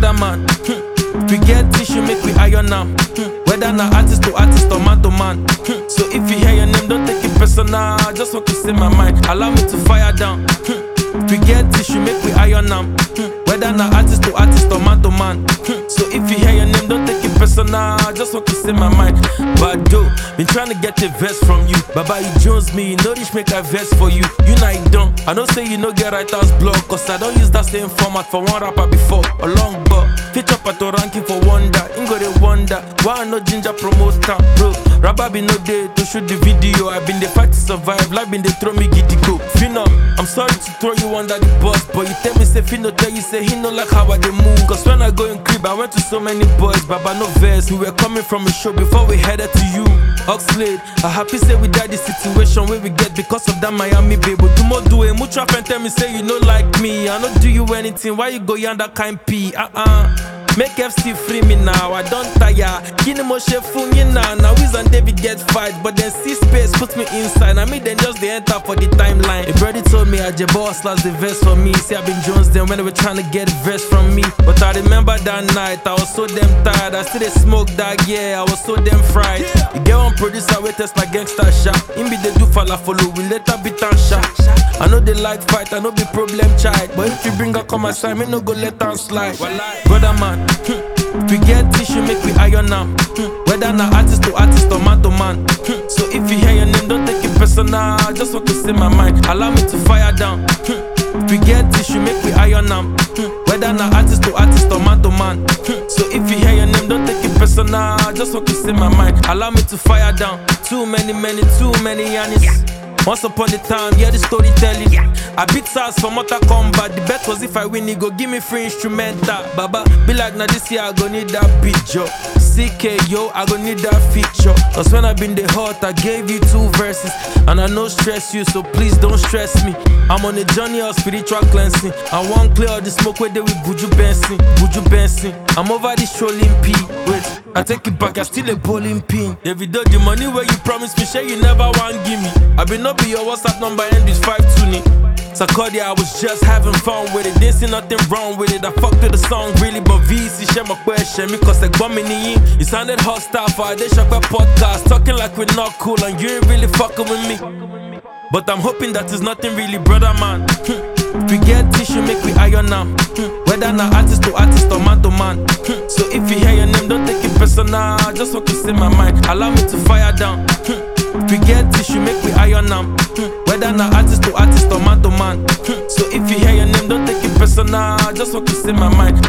Brother man, we get tissue, make we iron am. Whether na artist to artist or man to man. So if you hear your name, don't take it personal. I just want to say my mind. Allow me to fire down. We get tissue, make we iron am. Whether na artist to artist or man to man. So if you hear your name, don't take it personal. I just want to say my mind. But though, been trying to get a verse from you. Baba, you Jones me, you know this make a verse for you. You know it don't. I don't say you know get writer's block, cause I don't use that same format for one rapper before. A long but feature pato ranking for wonder. Ingo they wonder why I no ginger promote town, bro. Rabba be no day to shoot the video. I been the fight to survive, like been they throw me giddy go. Phenom, I'm sorry to throw you under the bus, but you tell me say Fino tell you say he no like how I dey move. Cause when I go in crib, I went to so many boys, Baba no verse. We were coming from a show before we headed to you. Oxlade, I happy say we died the situation where we get because of that Miami baby. But do more do it, mucha friend tell me say you no like me. I no do you anything, why you go yonder kind P? Make FC free me now, I don't tire. Kini mo shefu now. Now Wiz and David get fight, but then see space put me inside. I mean then just they enter for the timeline. A birdie told me Ajay Boss last the verse for me. See I been Jones then when they were trying to get a verse from me. But I remember that night, I was so damn tired. I still they smoke that, yeah, I was so damn fried. You get one producer we test like gangster shot. In be they do follow, we later beat and shot. I know they like fight, I know be problem child. But if you bring her come aside, me no go let her slide. Brother man, we get tissue, make we iron am. Whether na artist to artist or man to man. So if you hear your name, don't take it personal. I just want to say my mind. Allow me to fire down. We get tissue, make we iron am. Whether na artist to artist or man to man. So if you hear your name, don't take it personal. I just want to say my mind. Allow me to fire down. Too many Yannis. Once upon a time, yeah, the storytelling. I beat SARS for Mortal Kombat. The bet was if I win, he go give me free instrumental. Baba, be like, now this year I go need that picture. CK, yo, I go need that feature. Cause when I been the hot, I gave you 2 verses. And I no stress you, so please don't stress me. I'm on a journey of spiritual cleansing. I won't clear all the smoke where they with Buju Benson. I'm over the strolling P. Wait, I take it back, I still a bowling pin. Every day the money where you promised me, share you never want give me. I been not be your WhatsApp number end with 520. Sarkodia, I was just having fun with it. Didn't see nothing wrong with it. I fucked with the song really, but VC share my question me cause like bumming in. You sounded hostile for a day shakwa podcast. Talking like we're not cool and you ain't really fucking with me. But I'm hoping that it's nothing really, brother man. We get tissue, make we iron am. Whether na artist to artist or man to man. So if you hear your name, don't take it personal. I just want to say my mind. Allow me to fire down. We get tissue, make we iron am. Whether na artist to artist or man to man. So if you hear your name, don't take it personal. I just want to say my mind.